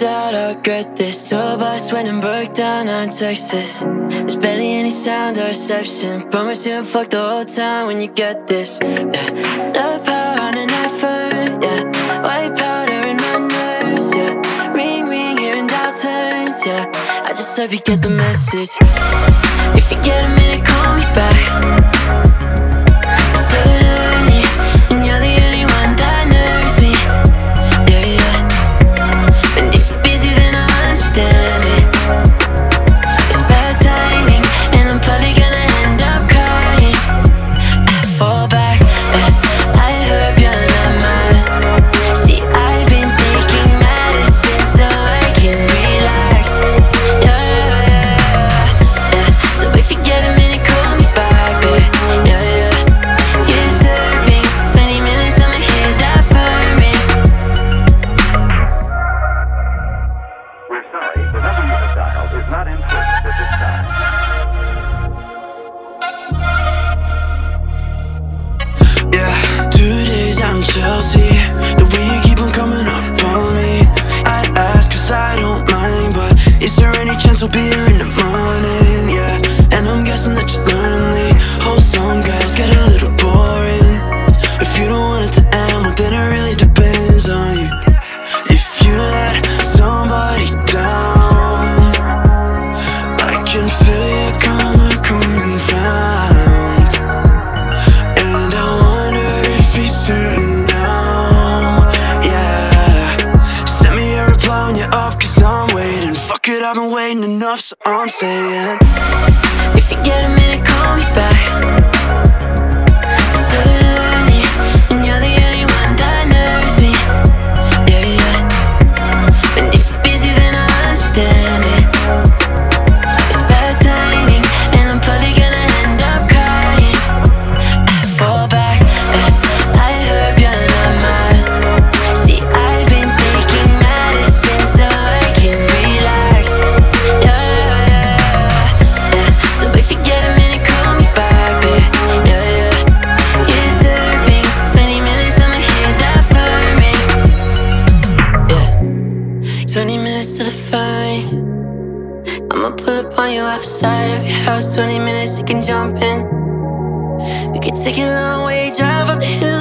doubt I'll regret this. Tour bus went and broke down on Texas. There's barely any sound or reception. Promise you won't fuck the whole time when you get this. Yeah. Love power on an iPhone, yeah. White powder in my nerves, yeah. Ring, ring, hearing dial tones, yeah. I just hope you get the message. If you get a minute, call me back. I'm so lonely, and you're the only one that knows me. Yeah, yeah. And if you're busy, then I understand it. It's bad timing, and I'm probably gonna end up crying. I fall back, I hope you're not mine. See, I've been taking medicine so I can relax. Yeah, yeah, yeah. So if you get a minute, call me back, babe. Yeah, yeah. You're serving 20 minutes, I'ma hit that phone ring. We're sorry, the number you have dialed is not in service at this time. Yeah, 2 days out in Chelsea. The way you keep on coming up on me, I'd ask 'cause I don't mind, but is there any chance we'll be here in the morning? Yeah, and I'm guessing that you're lonely. Wholesome girls get a little boring. If you don't want it to end, well then it really depends on you. If you let somebody down, I can feel your karma coming round. And I wonder if he's certain now. Yeah, send me a reply when you're up, 'cause I'm waiting. Fuck it, I've been waiting enough, so I'm saying, If you get a minute, call me back. I'm so lonely, and you're the only one that knows me. Yeah, yeah. And if you're busy, then I understand it. It's bad timing, and I'm probably gonna end up crying. I fall back, I hope you're not mine. See, I've been taking medicine so I can relax. Yeah, yeah, yeah. So if you get a minute, call me back, babe. Yeah, yeah. You're serving 20 minutes, I'ma hit that phone ring. Yeah, 20 minutes to the phone. I'ma pull up on you outside of your house. 20 minutes, you can jump in. We could take a long way, drive up the hill.